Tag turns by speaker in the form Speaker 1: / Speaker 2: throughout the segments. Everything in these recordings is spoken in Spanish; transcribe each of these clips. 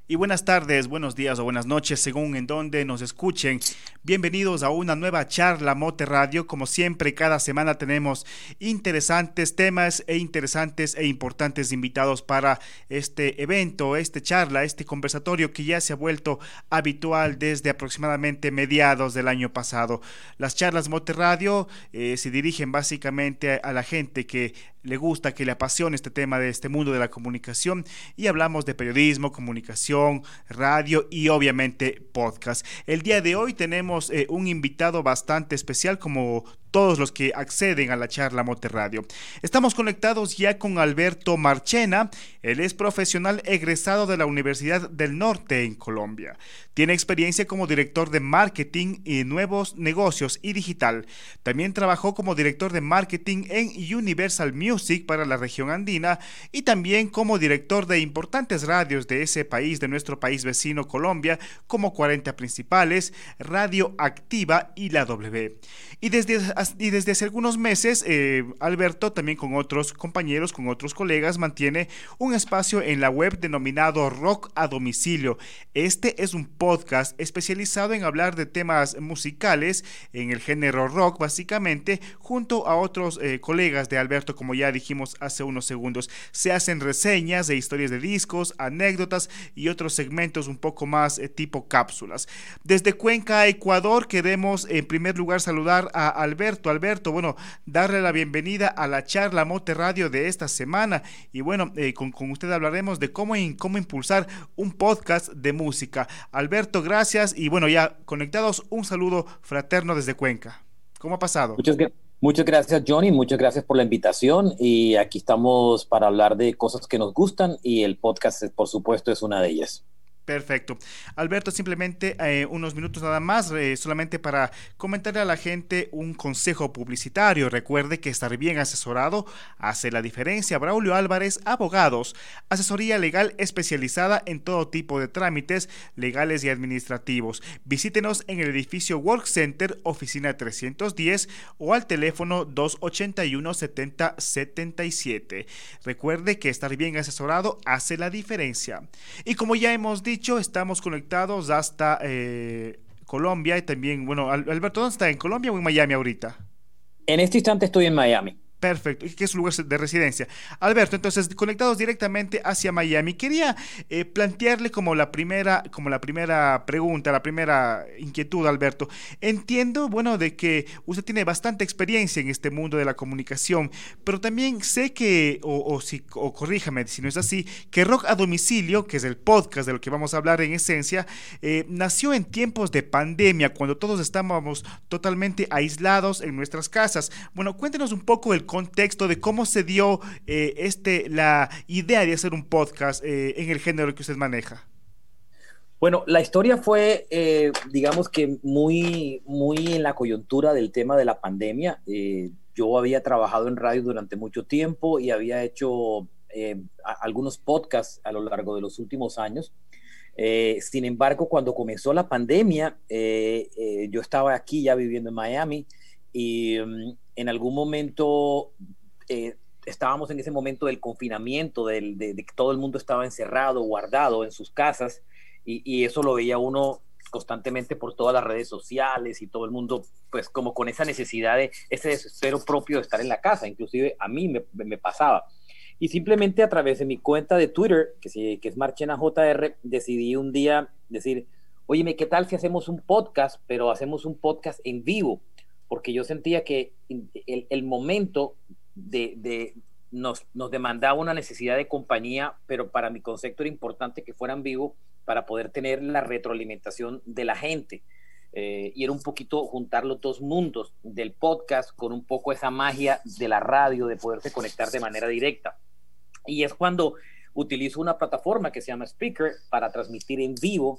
Speaker 1: Y buenas tardes, buenos días o buenas noches, según en donde nos escuchen. Bienvenidos a una nueva charla Mote Radio. Como siempre, cada semana tenemos interesantes temas e interesantes e importantes invitados para este evento, este charla, este conversatorio que ya se ha vuelto habitual desde aproximadamente mediados del año pasado. Las charlas Mote Radio se dirigen básicamente a la gente que le gusta, que le apasiona este tema de este mundo de la comunicación y hablamos de periodismo, comunicación, radio y obviamente podcast. El día de hoy tenemos un invitado bastante especial como todos los que acceden a la charla Mote Radio. Estamos conectados ya con Alberto Marchena. Él es profesional egresado de la Universidad del Norte en Colombia. Tiene experiencia como director de marketing y nuevos negocios y digital. También trabajó como director de marketing en Universal Music para la región andina y también como director de importantes radios de ese país, de nuestro país vecino Colombia, como 40 Principales, Radio Activa y la W. Y desde hace algunos meses, Alberto, también con otros compañeros, con otros colegas, mantiene un espacio en la web denominado Rock a Domicilio. Este es un podcast especializado en hablar de temas musicales en el género rock, básicamente, junto a otros colegas de Alberto, como ya dijimos hace unos segundos. Se hacen reseñas de historias de discos, anécdotas y otros segmentos un poco más tipo cápsulas. Desde Cuenca, Ecuador, queremos en primer lugar saludar a Alberto. Alberto, bueno, darle la bienvenida a la charla Mote Radio de esta semana. Y bueno, con usted hablaremos de cómo impulsar un podcast de música. Alberto, gracias. Y bueno, ya conectados, un saludo fraterno desde Cuenca. ¿Cómo ha pasado?
Speaker 2: Muchas gracias, Johnny. Muchas gracias por la invitación. Y aquí estamos para hablar de cosas que nos gustan y el podcast, por supuesto, es una de ellas.
Speaker 1: Perfecto. Alberto, simplemente unos minutos nada más, solamente para comentarle a la gente un consejo publicitario. Recuerde que estar bien asesorado hace la diferencia. Braulio Álvarez, abogados, asesoría legal especializada en todo tipo de trámites legales y administrativos. Visítenos en el edificio Work Center, oficina 310 o al teléfono 281-7077. Recuerde que estar bien asesorado hace la diferencia. Y como ya hemos dicho, estamos conectados hasta Colombia y también, bueno, Alberto, ¿dónde está? ¿En Colombia o en Miami ahorita?
Speaker 2: En este instante estoy en Miami.
Speaker 1: Perfecto, que es su lugar de residencia. Alberto, entonces, conectados directamente hacia Miami, quería plantearle como la primera pregunta, la primera inquietud, Alberto. Entiendo, bueno, de que usted tiene bastante experiencia en este mundo de la comunicación, pero también sé que, o corríjame si no es así, que Rock a Domicilio, que es el podcast de lo que vamos a hablar en esencia, nació en tiempos de pandemia, cuando todos estábamos totalmente aislados en nuestras casas. Bueno, cuéntenos un poco el contexto de cómo se dio la idea de hacer un podcast en el género que usted maneja.
Speaker 2: Bueno, la historia fue, digamos que muy en la coyuntura del tema de la pandemia. Yo había trabajado en radio durante mucho tiempo y había hecho algunos podcasts a lo largo de los últimos años. Sin embargo, cuando comenzó la pandemia, yo estaba aquí ya viviendo en Miami y en algún momento estábamos en ese momento del confinamiento, de que todo el mundo estaba encerrado, guardado en sus casas y eso lo veía uno constantemente por todas las redes sociales y todo el mundo pues como con esa necesidad de ese desespero propio de estar en la casa, inclusive a mí me pasaba. Y simplemente a través de mi cuenta de Twitter, que es Marchena JR, decidí un día decir, oye, ¿qué tal si hacemos un podcast, pero hacemos un podcast en vivo? Porque yo sentía que el momento nos demandaba una necesidad de compañía, pero para mi concepto era importante que fueran vivo para poder tener la retroalimentación de la gente. Y era un poquito juntar los dos mundos del podcast con un poco esa magia de la radio, de poderse conectar de manera directa. Y es cuando utilizo una plataforma que se llama Spreaker para transmitir en vivo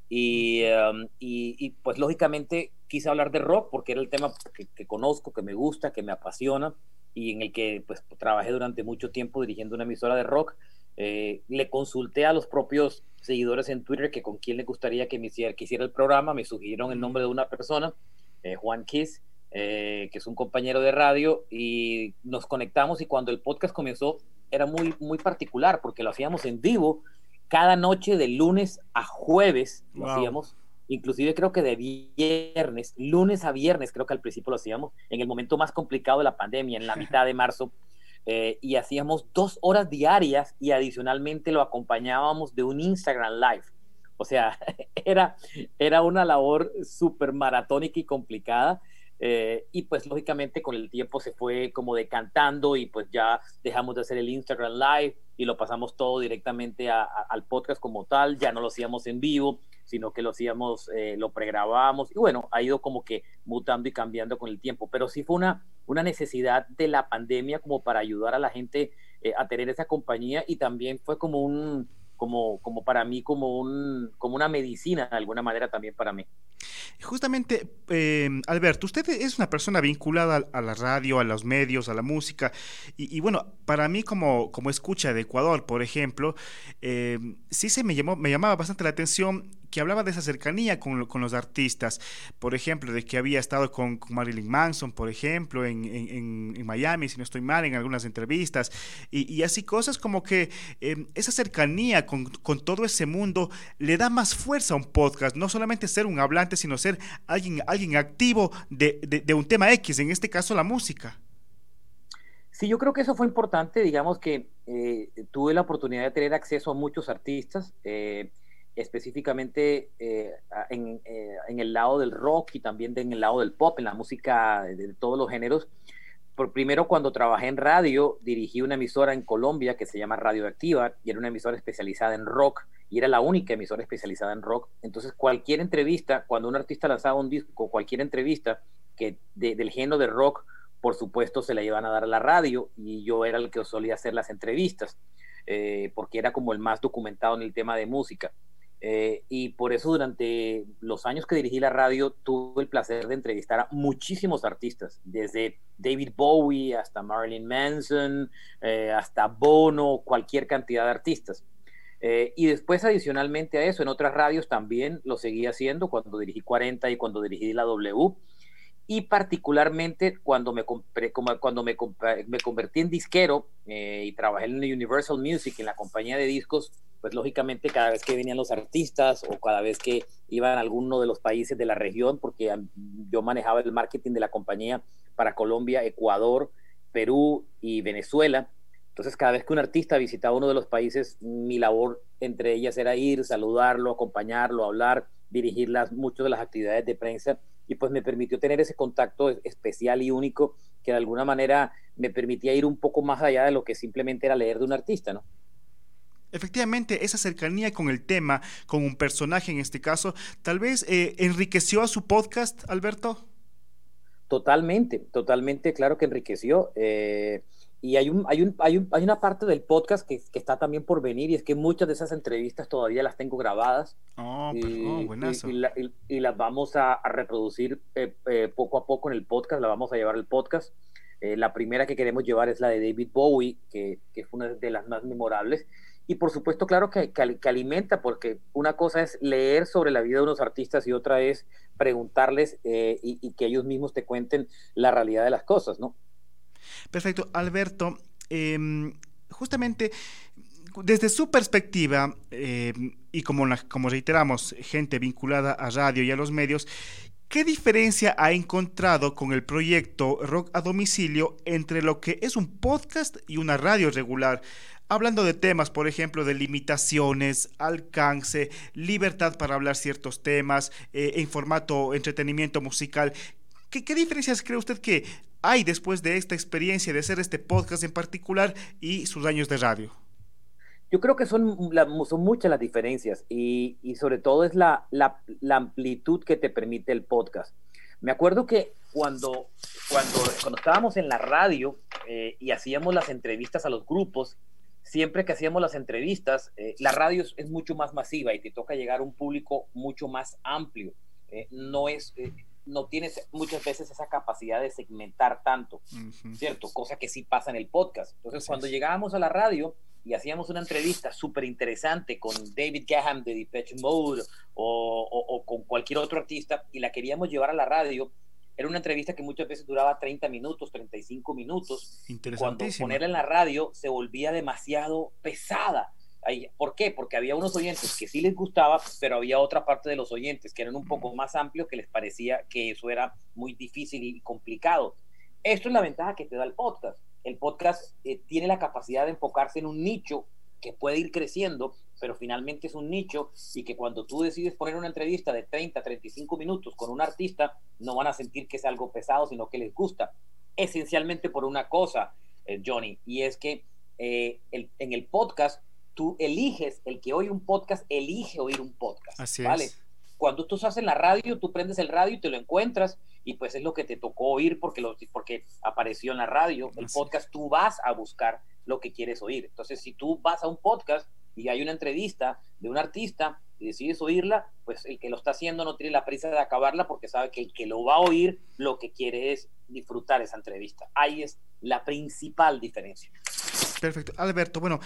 Speaker 2: pues lógicamente quise hablar de rock porque era el tema que conozco, que me gusta, que me apasiona y en el que pues trabajé durante mucho tiempo dirigiendo una emisora de rock. Le consulté a los propios seguidores en Twitter que con quién le gustaría que hiciera el programa, me sugirieron el nombre de una persona, Juan Kiss, que es un compañero de radio, y nos conectamos y cuando el podcast comenzó era muy particular porque lo hacíamos en vivo cada noche de lunes a jueves lo
Speaker 1: Wow.
Speaker 2: hacíamos, inclusive creo que de viernes, lunes a viernes, creo que al principio lo hacíamos, en el momento más complicado de la pandemia, en la mitad de marzo, y hacíamos 2 horas diarias y adicionalmente lo acompañábamos de un Instagram Live. O sea, era, era una labor súper maratónica y complicada. Y pues lógicamente con el tiempo se fue como decantando y pues ya dejamos de hacer el Instagram Live y lo pasamos todo directamente al podcast como tal, ya no lo hacíamos en vivo, sino que lo hacíamos, lo pregrabábamos y bueno, ha ido como que mutando y cambiando con el tiempo, pero sí fue una necesidad de la pandemia como para ayudar a la gente a tener esa compañía y también fue como como para mí, como una medicina de alguna manera también para mí.
Speaker 1: Justamente, Alberto, usted es una persona vinculada a la radio, a los medios, a la música, y bueno, para mí como escucha de Ecuador, por ejemplo, sí me llamaba bastante la atención que hablaba de esa cercanía con los artistas, por ejemplo, de que había estado con Marilyn Manson, por ejemplo, en Miami, si no estoy mal, en algunas entrevistas, y así cosas como que esa cercanía con todo ese mundo le da más fuerza a un podcast, no solamente ser un hablante, sino ser alguien activo de un tema X, en este caso la música.
Speaker 2: Sí, yo creo que eso fue importante, digamos que tuve la oportunidad de tener acceso a muchos artistas, específicamente en el lado del rock y también en el lado del pop, en la música de todos los géneros. Por primero, cuando trabajé en radio, dirigí una emisora en Colombia que se llama Radioactiva y era una emisora especializada en rock y era la única emisora especializada en rock. Entonces, cualquier entrevista, cuando un artista lanzaba un disco, cualquier entrevista del género de rock, por supuesto, se la iban a dar a la radio y yo era el que solía hacer las entrevistas, porque era como el más documentado en el tema de música. Y por eso durante los años que dirigí la radio tuve el placer de entrevistar a muchísimos artistas, desde David Bowie hasta Marilyn Manson, hasta Bono, cualquier cantidad de artistas. Y después adicionalmente a eso, en otras radios también lo seguí haciendo cuando dirigí 40 y cuando dirigí la W. Y particularmente cuando me convertí en disquero y trabajé en Universal Music, en la compañía de discos, pues lógicamente cada vez que venían los artistas o cada vez que iban a alguno de los países de la región, porque yo manejaba el marketing de la compañía para Colombia, Ecuador, Perú y Venezuela. Entonces cada vez que un artista visitaba uno de los países, mi labor entre ellas era ir, saludarlo, acompañarlo, hablar, dirigir muchas de las actividades de prensa y pues me permitió tener ese contacto especial y único que de alguna manera me permitía ir un poco más allá de lo que simplemente era leer de un artista, ¿no?
Speaker 1: Efectivamente, esa cercanía con el tema, con un personaje en este caso, tal vez enriqueció a su podcast, Alberto.
Speaker 2: Totalmente, totalmente, claro que enriqueció. Y hay una parte del podcast que está también por venir y es que muchas de esas entrevistas todavía las tengo grabadas
Speaker 1: Buenazo.
Speaker 2: y las vamos a reproducir poco a poco en el podcast, la vamos a llevar al podcast. La primera que queremos llevar es la de David Bowie, que fue una de las más memorables. Y por supuesto, claro que alimenta, porque una cosa es leer sobre la vida de unos artistas y otra es preguntarles y que ellos mismos te cuenten la realidad de las cosas, ¿no?
Speaker 1: Perfecto, Alberto. Justamente desde su perspectiva, y como reiteramos, gente vinculada a radio y a los medios, ¿qué diferencia ha encontrado con el proyecto Rock a Domicilio entre lo que es un podcast y una radio regular? Hablando de temas, por ejemplo, de limitaciones, alcance, libertad para hablar ciertos temas, en formato entretenimiento musical. ¿Qué diferencias cree usted que hay después de esta experiencia de hacer este podcast en particular y sus años de radio?
Speaker 2: Yo creo que son muchas las diferencias y sobre todo es la amplitud que te permite el podcast. Me acuerdo que cuando estábamos en la radio y hacíamos las entrevistas a los grupos, siempre que hacíamos las entrevistas, la radio es mucho más masiva y te toca llegar a un público mucho más amplio. No tienes muchas veces esa capacidad de segmentar tanto,
Speaker 1: Ujú.
Speaker 2: ¿cierto? Cosa que sí pasa en el podcast. Entonces,
Speaker 1: Así
Speaker 2: cuando
Speaker 1: es.
Speaker 2: llegábamos a la radio y hacíamos una entrevista súper interesante con David Gahan de Depeche Mode o con cualquier otro artista y la queríamos llevar a la radio, era una entrevista que muchas veces duraba 30 minutos, 35 minutos, y cuando
Speaker 1: Interesantísima.
Speaker 2: ponerla en la radio se volvía demasiado pesada. ¿Por qué? Porque había unos oyentes que sí les gustaba, pero había otra parte de los oyentes que eran un poco más amplios, que les parecía que eso era muy difícil y complicado. Esto es la ventaja que te da el podcast. El podcast tiene la capacidad de enfocarse en un nicho que puede ir creciendo, pero finalmente es un nicho, y que cuando tú decides poner una entrevista de 30, 35 minutos con un artista, no van a sentir que es algo pesado, sino que les gusta. Esencialmente por una cosa, Johnny, y es que en el podcast, tú eliges, el que oye un podcast, elige oír un podcast.
Speaker 1: Así
Speaker 2: ¿Vale?
Speaker 1: es.
Speaker 2: Cuando tú estás en la radio, tú prendes el radio y te lo encuentras, y pues es lo que te tocó oír porque apareció en la radio. El podcast, tú vas a buscar lo que quieres oír. Entonces, si tú vas a un podcast y hay una entrevista de un artista y decides oírla, pues el que lo está haciendo no tiene la prisa de acabarla, porque sabe que el que lo va a oír lo que quiere es disfrutar esa entrevista. Ahí es la principal diferencia.
Speaker 1: Perfecto. Alberto, bueno,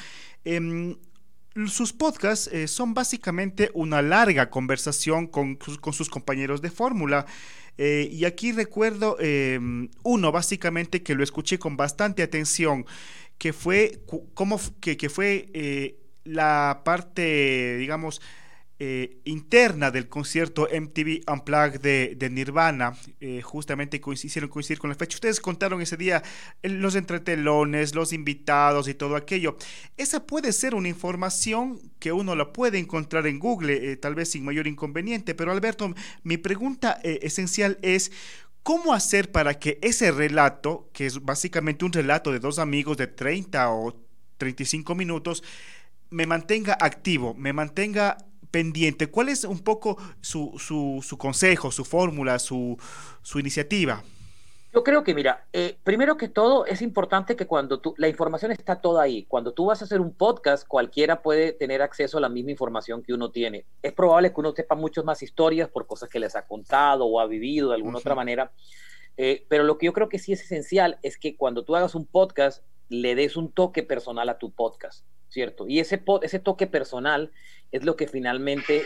Speaker 1: sus podcasts son básicamente una larga conversación con sus compañeros de fórmula. Y aquí recuerdo uno básicamente que lo escuché con bastante atención, que fue, que fue la parte, digamos, interna del concierto MTV Unplugged de Nirvana. Justamente hicieron coincidir con la fecha. Ustedes contaron ese día los entretelones, los invitados y todo aquello. Esa puede ser una información que uno la puede encontrar en Google, tal vez sin mayor inconveniente. Pero Alberto, mi pregunta esencial es: ¿cómo hacer para que ese relato, que es básicamente un relato de dos amigos de 30 o 35 minutos, me mantenga activo, me mantenga pendiente? ¿Cuál es un poco su consejo, su fórmula, su iniciativa?
Speaker 2: Yo creo que, mira, primero que todo es importante que la información está toda ahí. Cuando tú vas a hacer un podcast, cualquiera puede tener acceso a la misma información que uno tiene. Es probable que uno sepa muchas más historias por cosas que les ha contado o ha vivido de alguna otra manera. Pero lo que yo creo que sí es esencial es que cuando tú hagas un podcast, le des un toque personal a tu podcast, ¿cierto? Y ese toque personal es lo que finalmente,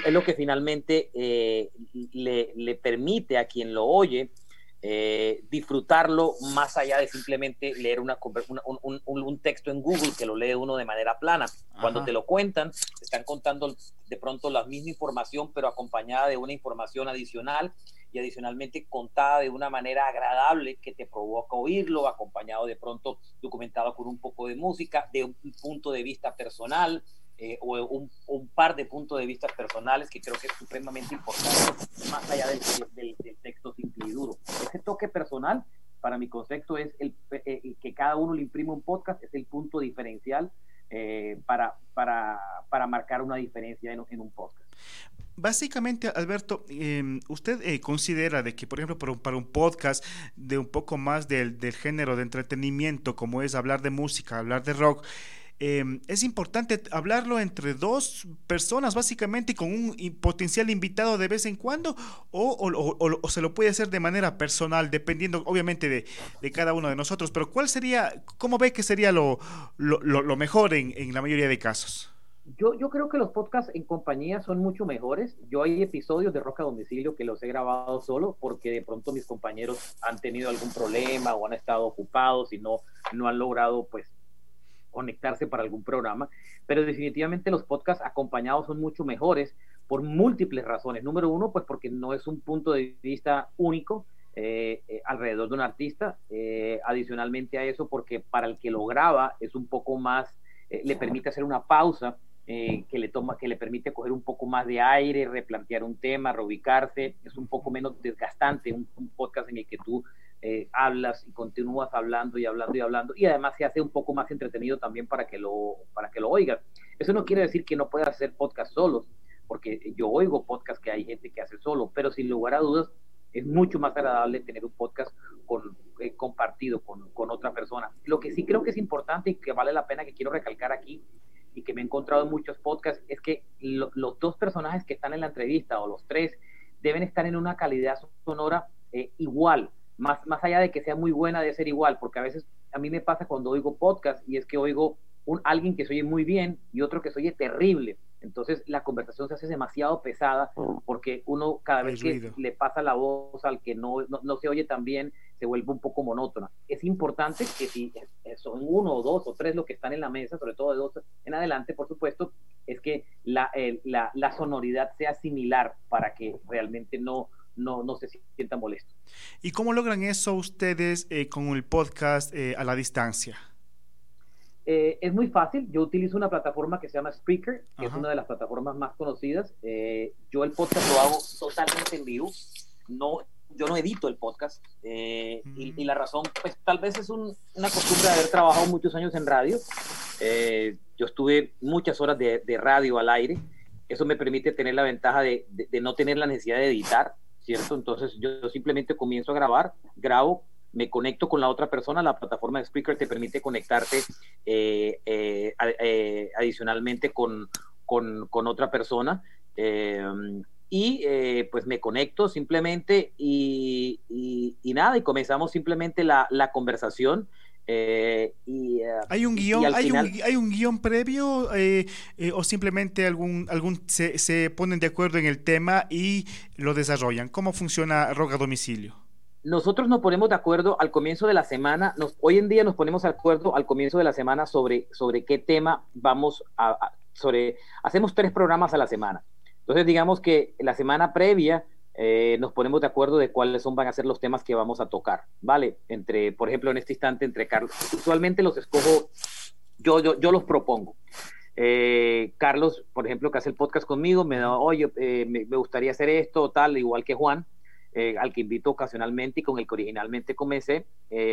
Speaker 2: le permite a quien lo oye disfrutarlo, más allá de simplemente leer un texto en Google que lo lee uno de manera plana. Cuando
Speaker 1: Ajá.
Speaker 2: te lo cuentan, te están contando de pronto la misma información, pero acompañada de una información adicional, y adicionalmente contada de una manera agradable que te provoca oírlo, acompañado de pronto, documentado con un poco de música, de un punto de vista personal, o un par de puntos de vista personales, que creo que es supremamente importante, más allá del texto simple y duro. Ese toque personal, para mi concepto, es el que cada uno le imprime un podcast, es el punto diferencial para marcar una diferencia en un podcast.
Speaker 1: Básicamente, Alberto, ¿usted considera de que, por ejemplo, para un podcast de un poco más del género de entretenimiento, como es hablar de música, hablar de rock, es importante hablarlo entre dos personas, básicamente, y con un potencial invitado de vez en cuando, o se lo puede hacer de manera personal, dependiendo, obviamente, de cada uno de nosotros? Pero ¿cómo ve que sería lo mejor en la mayoría de casos?
Speaker 2: Yo creo que los podcasts en compañía son mucho mejores. Yo hay episodios de Rock a Domicilio que los he grabado solo porque de pronto mis compañeros han tenido algún problema o han estado ocupados y no han logrado pues conectarse para algún programa, pero definitivamente los podcasts acompañados son mucho mejores por múltiples razones. Número uno, pues porque no es un punto de vista único alrededor de un artista. Adicionalmente a eso, porque para el que lo graba es un poco más, le permite hacer una pausa, que le permite coger un poco más de aire, replantear un tema, reubicarse. Es un poco menos desgastante un podcast en el que tú hablas y continúas hablando y hablando y hablando, y además se hace un poco más entretenido también para que lo oigas. Eso no quiere decir que no puedas hacer podcast solos, porque yo oigo podcast que hay gente que hace solo, pero sin lugar a dudas es mucho más agradable tener un podcast compartido con otra persona. Lo que sí creo que es importante y que vale la pena, que quiero recalcar aquí, y que me he encontrado en muchos podcasts, es que los dos personajes que están en la entrevista, o los tres, deben estar en una calidad sonora igual. Más allá de que sea muy buena, debe ser igual, porque a veces a mí me pasa cuando oigo podcast, y es que oigo alguien que se oye muy bien y otro que se oye terrible. Entonces la conversación se hace demasiado pesada, porque uno cada vez que le pasa la voz al que no se oye tan bien, se vuelve un poco monótona. Es importante que si son uno o dos o tres los que están en la mesa, sobre todo de dos en adelante, por supuesto, es que la sonoridad sea similar para que realmente no se sienta molesto.
Speaker 1: ¿Y cómo logran eso ustedes con el podcast a la distancia?
Speaker 2: Es muy fácil. Yo utilizo una plataforma que se llama Spreaker, que es
Speaker 1: Ajá.
Speaker 2: una de las plataformas más conocidas. Yo el podcast lo hago totalmente en vivo. Yo no edito el podcast. Y la razón, pues tal vez es una costumbre de haber trabajado muchos años en radio. Yo estuve muchas horas de radio al aire. Eso me permite tener la ventaja de no tener la necesidad de editar, ¿cierto? Entonces yo simplemente comienzo a grabar, grabo, me conecto con la otra persona. La plataforma de Spreaker te permite conectarte adicionalmente con otra persona. Pues me conecto simplemente y nada, y comenzamos simplemente la conversación.
Speaker 1: ¿Hay un
Speaker 2: Y
Speaker 1: guión,
Speaker 2: al final,
Speaker 1: hay un guión previo o simplemente se ponen de acuerdo en el tema y lo desarrollan? ¿Cómo funciona Rock a Domicilio?
Speaker 2: nosotros nos ponemos de acuerdo al comienzo de la semana. Hoy en día nos ponemos de acuerdo al comienzo de la semana sobre qué tema vamos hacemos 3 programas a la semana. Entonces, digamos que la semana previa nos ponemos de acuerdo de cuáles van a ser los temas que vamos a tocar, ¿vale? Por ejemplo, en este instante, entre Carlos, usualmente los escojo, yo los propongo. Carlos, por ejemplo, que hace el podcast conmigo, me da, oye, me gustaría hacer esto, tal, igual que Juan, al que invito ocasionalmente y con el que originalmente comencé.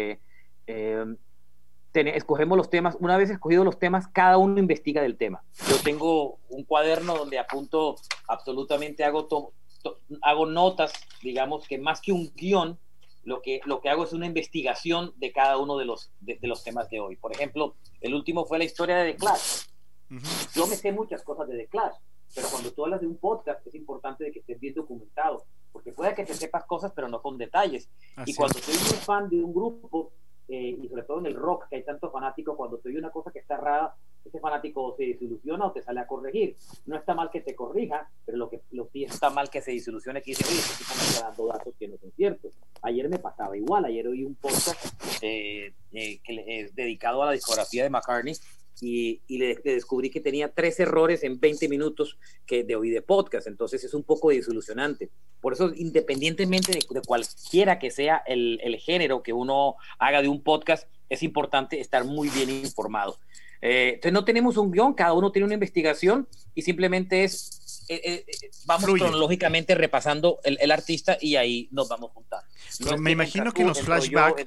Speaker 2: Escogemos los temas. Una vez escogidos los temas, cada uno investiga del tema. Yo tengo un cuaderno donde apunto absolutamente, hago notas, digamos que más que un guión, lo que hago es una investigación de cada uno de los temas de hoy. Por ejemplo, el último fue la historia de The Clash. Yo me sé muchas cosas de The Clash, pero cuando tú hablas de un podcast es importante de que estés bien documentado, porque puede que te sepas cosas pero no con detalles.
Speaker 1: Así
Speaker 2: Y cuando
Speaker 1: es.
Speaker 2: soy un fan de un grupo, y sobre todo en el rock, que hay tantos fanáticos, cuando te oye una cosa que está rara, ese fanático se desilusiona o te sale a corregir. No está mal que te corrija, pero lo que sí está mal que se desilusione, que dice, oye, este tipo me está dando datos que no son ciertos. Ayer me pasaba igual. Ayer oí un podcast que es dedicado a la discografía de McCartney, y le descubrí que tenía 3 errores en 20 minutos de oír de podcast. Entonces es un poco desilusionante. Por eso, independientemente de cualquiera que sea el género que uno haga de un podcast, es importante estar muy bien informado. Entonces no tenemos un guión, cada uno tiene una investigación y simplemente vamos
Speaker 1: Fluye.
Speaker 2: cronológicamente repasando el artista y ahí nos vamos juntando.
Speaker 1: Pero me imagino que en los flashbacks,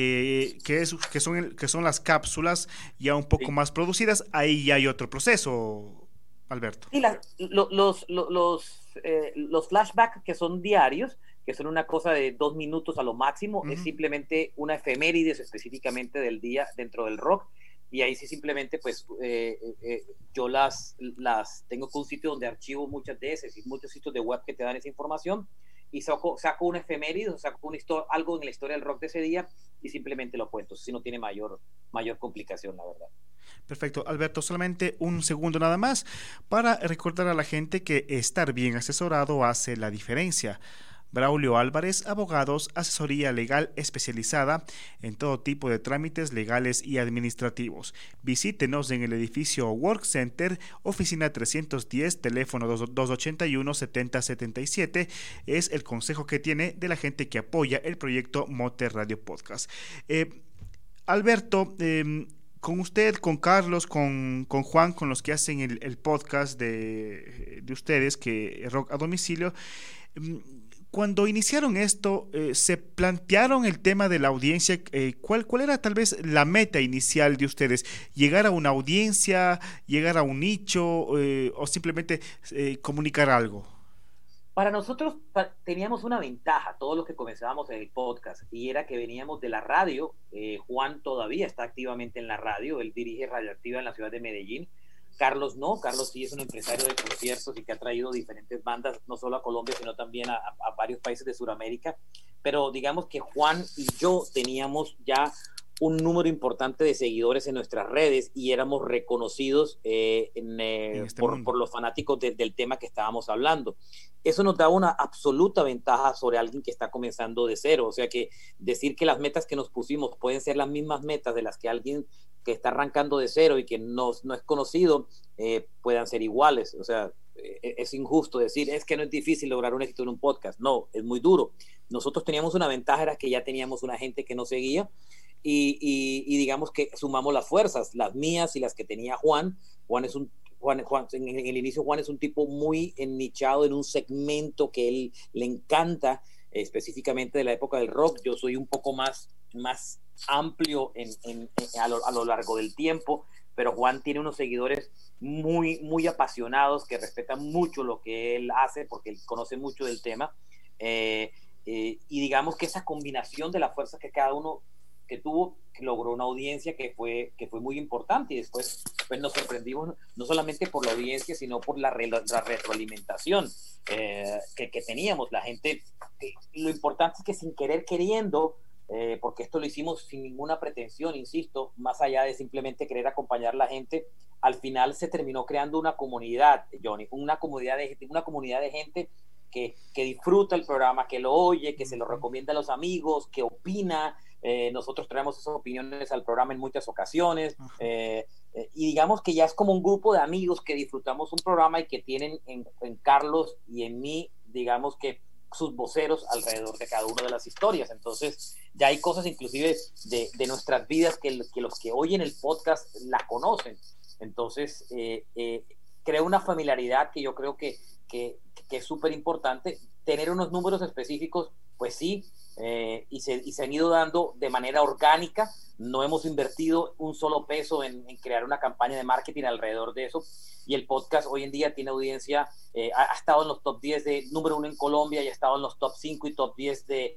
Speaker 1: que son las cápsulas ya un poco
Speaker 2: Sí.
Speaker 1: más producidas, ahí ya hay otro proceso, Alberto.
Speaker 2: Y los flashbacks que son diarios, que son una cosa de 2 minutos a lo máximo, es simplemente una efemérides específicamente del día dentro del rock. Y ahí sí simplemente pues yo las tengo con un sitio donde archivo muchas de esas y muchos sitios de web que te dan esa información, y saco una efeméride o saco algo en la historia del rock de ese día y simplemente lo cuento. Si no tiene mayor complicación, la verdad.
Speaker 1: Perfecto, Alberto, solamente un segundo nada más para recordar a la gente que estar bien asesorado hace la diferencia. Braulio Álvarez, abogados, asesoría legal especializada en todo tipo de trámites legales y administrativos. Visítenos en el edificio Work Center, oficina 310, teléfono 281-7077. Es el consejo que tiene de la gente que apoya el proyecto Mote Radio Podcast. Alberto, con usted, con Carlos, con Juan, con los que hacen el podcast de ustedes, que Rock a Domicilio, cuando iniciaron esto, ¿se plantearon el tema de la audiencia? ¿Cuál era tal vez la meta inicial de ustedes? ¿Llegar a una audiencia, llegar a un nicho o simplemente comunicar algo?
Speaker 2: Para nosotros teníamos una ventaja, todos los que comenzábamos en el podcast, y era que veníamos de la radio. Juan todavía está activamente en la radio, él dirige Radioactiva en la ciudad de Medellín. Carlos no, Carlos sí es un empresario de conciertos y que ha traído diferentes bandas, no solo a Colombia, sino también a varios países de Sudamérica. Pero digamos que Juan y yo teníamos ya un número importante de seguidores en nuestras redes y éramos reconocidos por los fanáticos del tema que estábamos hablando. Eso nos da una absoluta ventaja sobre alguien que está comenzando de cero. O sea que decir que las metas que nos pusimos pueden ser las mismas metas de las que alguien que está arrancando de cero y que no es conocido puedan ser iguales. O sea, es injusto decir, es que no es difícil lograr un éxito en un podcast. No, es muy duro. Nosotros teníamos una ventaja, era que ya teníamos una gente que nos seguía y digamos que sumamos las fuerzas, las mías y las que tenía Juan. Juan, en el inicio Juan es un tipo muy ennichado en un segmento que él le encanta, específicamente de la época del rock. Yo soy un poco más amplio a lo largo del tiempo, pero Juan tiene unos seguidores muy apasionados que respetan mucho lo que él hace porque él conoce mucho del tema, y digamos que esa combinación de la fuerza que cada uno que tuvo, que logró una audiencia que fue muy importante, y después pues nos sorprendimos no solamente por la audiencia, sino por la retroalimentación que teníamos. La gente, lo importante es que sin querer queriendo, porque esto lo hicimos sin ninguna pretensión, insisto, más allá de simplemente querer acompañar a la gente, al final se terminó creando una comunidad, Johnny, una comunidad de gente que disfruta el programa, que lo oye, que se lo recomienda a los amigos, que opina. Nosotros traemos esas opiniones al programa en muchas ocasiones, y digamos que ya es como un grupo de amigos que disfrutamos un programa y que tienen en Carlos y en mí, digamos que sus voceros alrededor de cada una de las historias. Entonces ya hay cosas inclusive de nuestras vidas que los que oyen el podcast la conocen. Entonces crea una familiaridad que yo creo que es súper importante. Tener unos números específicos, pues sí, y se han ido dando de manera orgánica. No hemos invertido un solo peso en crear una campaña de marketing alrededor de eso, y el podcast hoy en día tiene audiencia, ha estado en los top 10 de número 1 en Colombia, y ha estado en los top 5 y top 10 de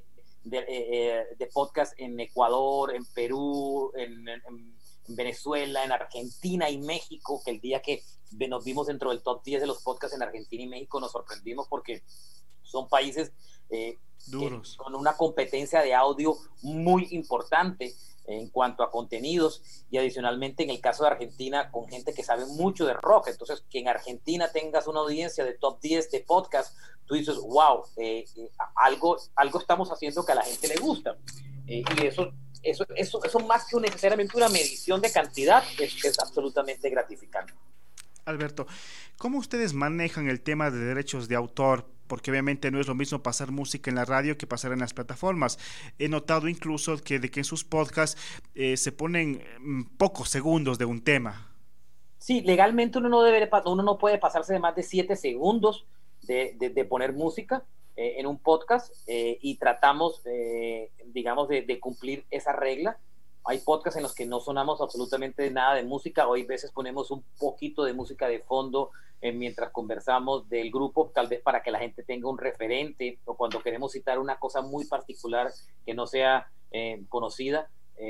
Speaker 2: podcast en Ecuador, en Perú, en Venezuela, en Argentina y México, que el día que nos vimos dentro del top 10 de los podcasts en Argentina y México nos sorprendimos porque son países duros, con una competencia de audio muy importante en cuanto a contenidos, y adicionalmente en el caso de Argentina con gente que sabe mucho de rock. Entonces que en Argentina tengas una audiencia de top 10 de podcast, tú dices wow, algo estamos haciendo que a la gente le gusta, y eso más que necesariamente una medición de cantidad, es absolutamente gratificante.
Speaker 1: Alberto, ¿cómo ustedes manejan el tema de derechos de autor? Porque obviamente no es lo mismo pasar música en la radio que pasar en las plataformas. He notado incluso que en sus podcasts se ponen pocos segundos de un tema.
Speaker 2: Sí, legalmente uno no puede pasarse de más de 7 segundos de poner música en un podcast, y tratamos, digamos, de cumplir esa regla. Hay podcasts en los que no sonamos absolutamente nada de música, o hay veces ponemos un poquito de música de fondo mientras conversamos del grupo, tal vez para que la gente tenga un referente, o cuando queremos citar una cosa muy particular que no sea conocida,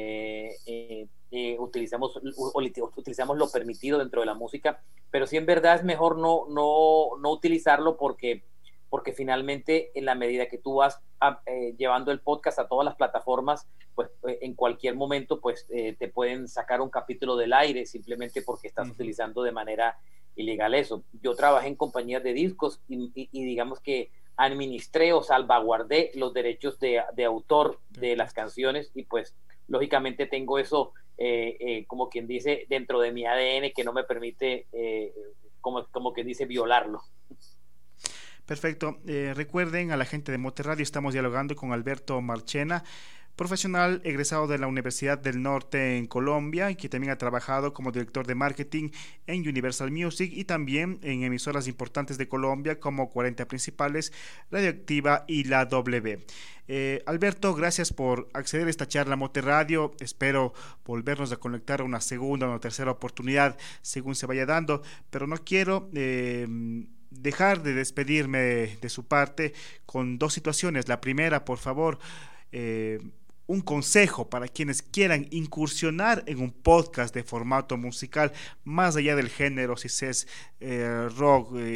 Speaker 2: utilizamos lo permitido dentro de la música, pero sí en verdad es mejor no utilizarlo porque finalmente en la medida que tú vas llevando el podcast a todas las plataformas, pues en cualquier momento pues te pueden sacar un capítulo del aire simplemente porque estás utilizando de manera ilegal eso. Yo trabajé en compañías de discos y digamos que administré o salvaguardé los derechos de autor de las canciones, y pues lógicamente tengo eso como quien dice dentro de mi ADN, que no me permite como quien dice violarlo.
Speaker 1: Perfecto. Recuerden, a la gente de Mote Radio, estamos dialogando con Alberto Marchena, profesional egresado de la Universidad del Norte en Colombia, y que también ha trabajado como director de marketing en Universal Music y también en emisoras importantes de Colombia como 40 Principales, Radioactiva y La W. Alberto, gracias por acceder a esta charla Mote Radio. Espero volvernos a conectar a una segunda o una tercera oportunidad según se vaya dando, pero no quiero dejar de despedirme de su parte con dos situaciones. La primera, por favor, un consejo para quienes quieran incursionar en un podcast de formato musical, más allá del género, si es rock,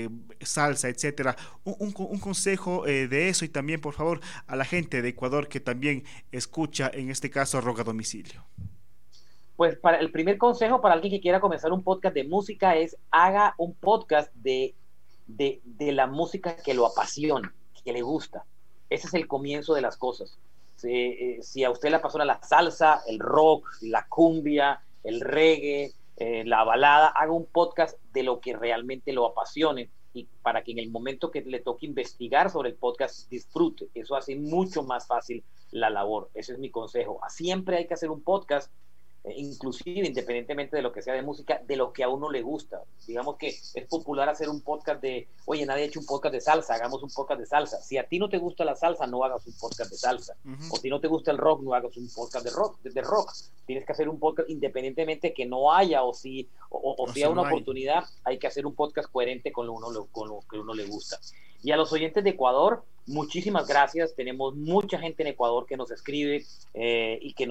Speaker 1: salsa, etcétera. Un consejo de eso, y también, por favor, a la gente de Ecuador que también escucha, en este caso, Rock a Domicilio.
Speaker 2: Pues para el primer consejo para alguien que quiera comenzar un podcast de música es haga un podcast de la música que lo apasiona, que le gusta. Ese es el comienzo de las cosas. Si a usted le apasiona la salsa, el rock, la cumbia, el reggae, la balada, haga un podcast de lo que realmente lo apasione, y para que en el momento que le toque investigar sobre el podcast disfrute. Eso hace mucho más fácil la labor. Ese es mi consejo. Siempre hay que hacer un podcast, inclusive independientemente de lo que sea de música, de lo que a uno le gusta. Digamos que es popular hacer un podcast de, oye, nadie ha hecho un podcast de salsa, hagamos un podcast de salsa. Si a ti no te gusta la salsa, no hagas un podcast de salsa. O si no te gusta el rock, no hagas un podcast de rock. Tienes que hacer un podcast independientemente que no haya, o si sea una oportunidad, hay que hacer un podcast coherente con lo que uno le gusta. Y a los oyentes de Ecuador, muchísimas gracias. Tenemos mucha gente en Ecuador que nos escribe, y que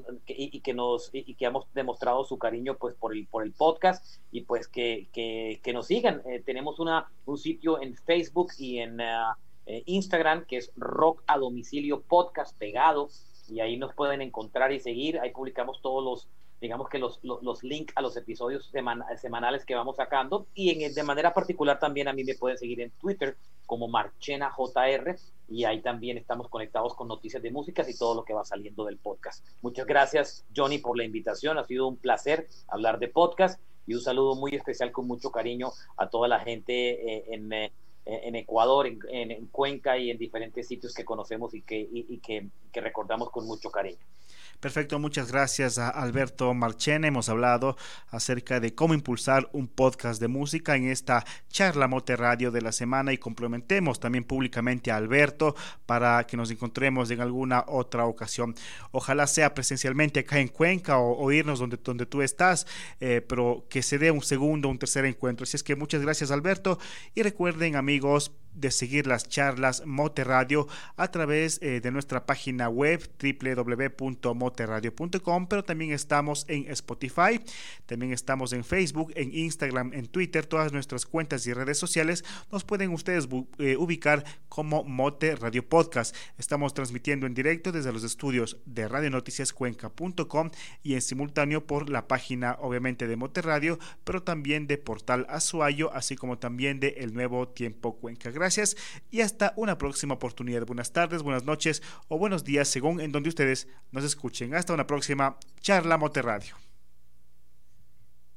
Speaker 2: hemos demostrado su cariño, pues, por el podcast, y pues que nos sigan. Tenemos un sitio en Facebook y en Instagram que es Rock a Domicilio Podcast pegado, y ahí nos pueden encontrar y seguir. Ahí publicamos todos los links a los episodios semanales que vamos sacando, y de manera particular también a mí me pueden seguir en Twitter como Marchena JR, y ahí también estamos conectados con noticias de músicas y todo lo que va saliendo del podcast. Muchas gracias, Johnny, por la invitación. Ha sido un placer hablar de podcast, y un saludo muy especial con mucho cariño a toda la gente en Ecuador, en Cuenca y en diferentes sitios que conocemos y que recordamos con mucho cariño.
Speaker 1: Perfecto, muchas gracias a Alberto Marchena. Hemos hablado acerca de cómo impulsar un podcast de música en esta charla Mote Radio de la semana, y complementemos también públicamente a Alberto para que nos encontremos en alguna otra ocasión. Ojalá sea presencialmente acá en Cuenca, o irnos donde tú estás, pero que se dé un segundo, un tercer encuentro. Así es que muchas gracias, Alberto, y recuerden, amigos, de seguir las charlas Mote Radio a través de nuestra página web www.moteradio.com, pero también estamos en Spotify, también estamos en Facebook, en Instagram, en Twitter. Todas nuestras cuentas y redes sociales nos pueden ustedes ubicar como Mote Radio Podcast. Estamos transmitiendo en directo desde los estudios de radionoticiascuenca.com y en simultáneo por la página, obviamente, de Mote Radio, pero también de Portal Azuayo, así como también de El Nuevo Tiempo Cuenca. Gracias, y hasta una próxima oportunidad. Buenas tardes, buenas noches o buenos días, según en donde ustedes nos escuchen. Hasta una próxima charla Mote Radio.